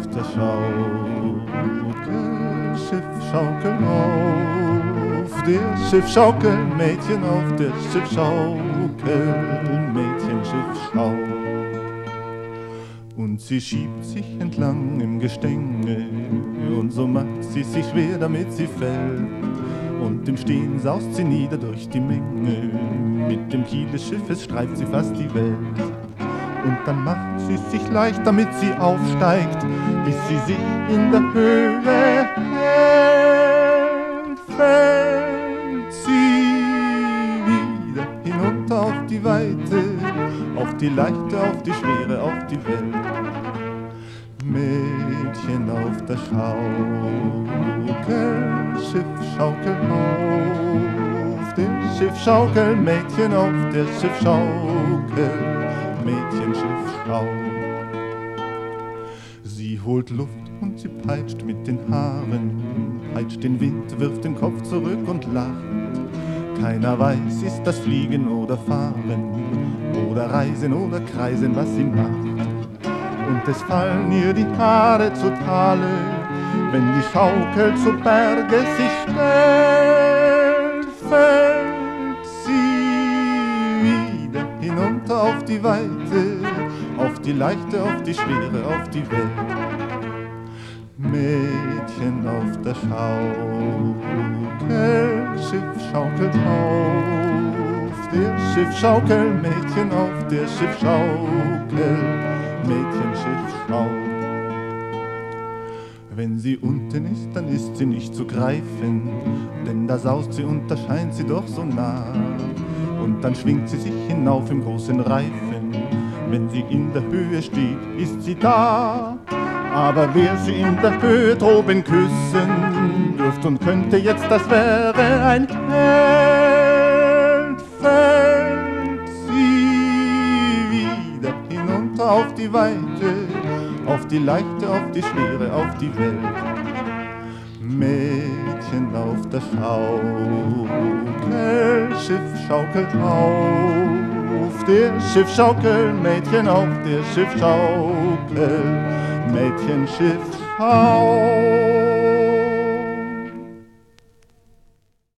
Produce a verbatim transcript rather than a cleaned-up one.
der Schaukel, Schiffschaukel auf, der Schiffschaukel, Mädchen auf der Schiffschaukel, Mädchen Schiffschau. Und sie schiebt sich entlang im Gestänge, und so macht sie sich schwer, damit sie fällt. Und im Stehen saust sie nieder durch die Menge, mit dem Kiel des Schiffes streift sie fast die Welt. Und dann macht sie sich leicht, damit sie aufsteigt, bis sie sich in der Höhe hält. Fällt sie wieder hinunter auf die Weite, auf die Leichte, auf die Schwere, auf die Welt. Mädchen auf der Schaukel, Schiffschaukel auf, der Schiffschaukel, Mädchen auf der Schiffschaukel, Mädchen Schiffschau. Sie holt Luft und sie peitscht mit den Haaren, peitscht den Wind, wirft den Kopf zurück und lacht. Keiner weiß, ist das Fliegen oder Fahren, oder Reisen oder Kreisen, was sie macht. Und es fallen ihr die Haare zu Tale, wenn die Schaukel zu Berge sich stellt. Fällt sie wieder hinunter auf die Weite, auf die Leichte, auf die Schwere, auf die Welt. Mädchen auf der Schaukel, Schiffschaukel auf, der Schiffschaukel, Mädchen auf der Schiffschaukel, Mädchen Schiffschau. Wenn sie unten ist, dann ist sie nicht zu greifen, denn da saust sie und da scheint sie doch so nah. Und dann schwingt sie sich hinauf im großen Reifen, wenn sie in der Höhe steht, ist sie da. Aber wer sie in der Höhe droben küssen dürft und könnte jetzt, das wäre ein Held. Fällt sie wieder hinunter auf die Weite, auf die Leichte, auf die Schwere, auf die Welt. Mädchen auf der Schaukel, Schiffschaukel auf, der Schiffschaukel, Mädchen auf der Schiffschaukel, Mädchen Schiffschau.